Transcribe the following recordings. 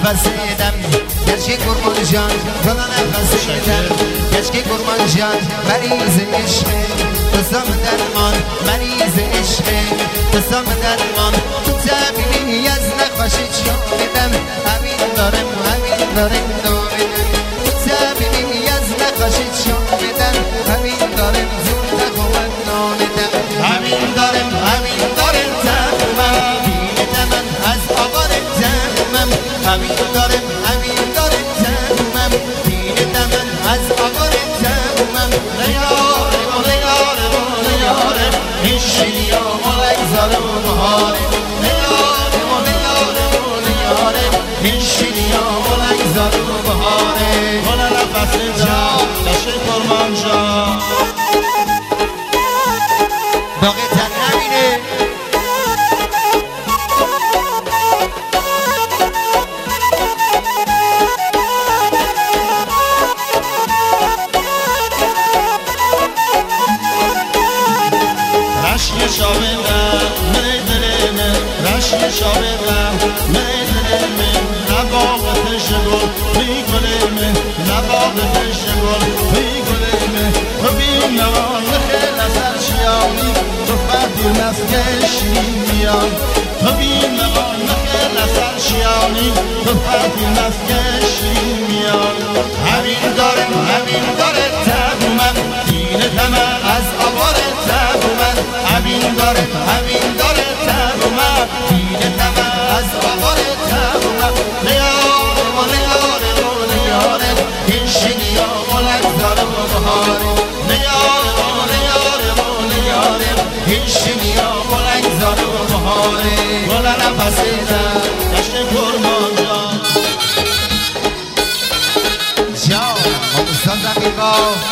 نفسیدم گشکی قربان جان گل نفسیدم گشکی قربان جان مریض عشق بسام درمان مریض عشق بسام درمان تو تبینی از نخوشی شامیدم همین دارم دامیدم تو تبینی از نخوشی شامیدم همین دارم زود نخوان نامیدم همین دارم تقمم دینت من از آوار تقمم همین دارم تقمم دینت من از آوار تقمم لیاره هیشیلیا ملک زارم بهاره لیاره هیشیلیا ملک زارم بهاره گل نفسیدم گشکی قربان جان باقی تن نبینه رشک شاورم میدلمه رشک شاورم میدلمه نباغ تشگل میگلمه نباغ تشگل میگلمه تو بیم نوان خیل اثر شیانی تو فردی نسکشی میان تو بیم نوان خیل اثر شیانی تو فردی نسکشی میان همین داره تقمم دینت من از آوار تقمم همین داره تقمم دینت من از آوار تقمم لیاره هیشیلیا ملک زارم بهاره لیاره هیشیلیا ملک زارم بهاره گل نفسیدم گشکی قربان جان استاد زمین‌با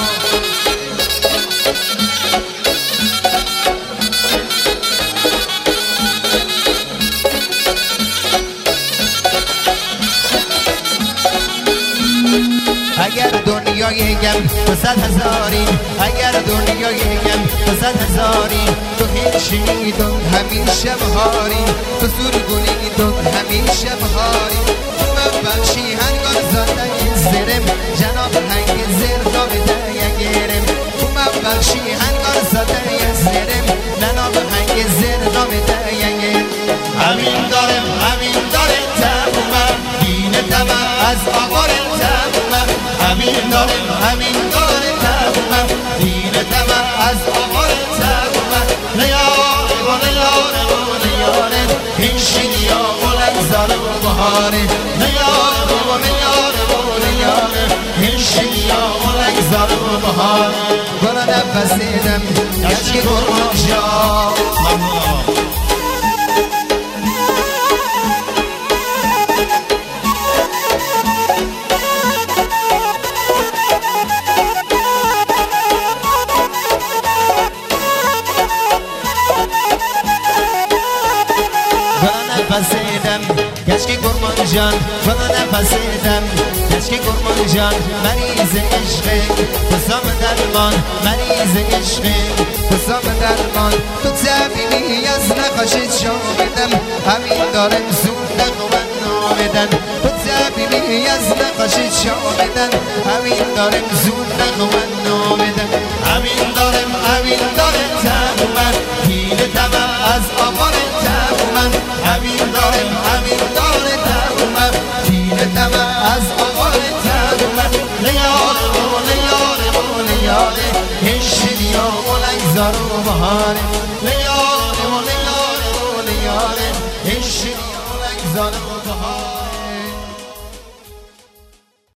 اگر دنیای گم تو 100,000 اگر دنیای گم تو 100,000 تو هیچی دون همیشه بهاری تو سرگونی دون همیشه بهاری تو بخشی هنگار زاده زرم جناب هنگ زر داویده یگرم تو بخشی هنگار زاده زرم جناب هنگ زر داویده یگرم همین داره تقمم دینت من از آوار تقمم همین داره تقمم دینت من از آوار تقمم لیاره هیشیلیا ملک زارم بهاره لیاره هیشیلیا ملک زارم بهاره گل نفسیدم گشکی قربان جان ممنون نفسیدم گشکی قربان جان گل نفسیدم گشکی قربان جان مریض عشق بسام درمان مریض عشق بسام درمان تو تبینی از نخوشید شامیدم همین دارم زود نخوان نامیدن تو تبینی از نخوشید شامیدن همین دارم زود نخوان نامیدن همین داره تقمم دینت من از آوار تقمم همین داره تقمم دینت من از آوار تقمم لیاره هیشیلیا ملک زارم بهاره لیاره هیشیلیا ملک زارم